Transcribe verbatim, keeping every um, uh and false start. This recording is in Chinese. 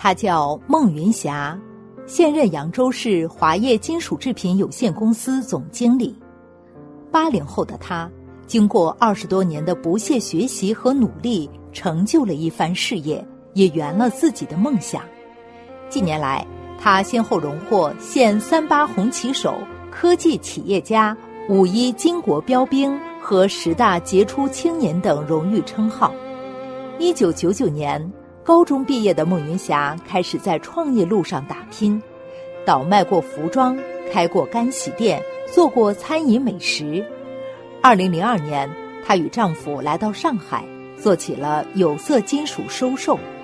她叫孟云霞，现任扬州市华业金属制品有限公司总经理。八零后的她，经过二十多年的不懈学习和努力，成就了一番事业，也圆了自己的梦想。近年来，她先后荣获县三八红旗手、科技企业家、五一巾帼标兵和十大杰出青年等荣誉称号。一九九九年，高中毕业的孟云霞开始在创业路上打拼，倒卖过服装，开过干洗店，做过餐饮美食。二零零二年，她与丈夫来到上海，做起了有色金属收售。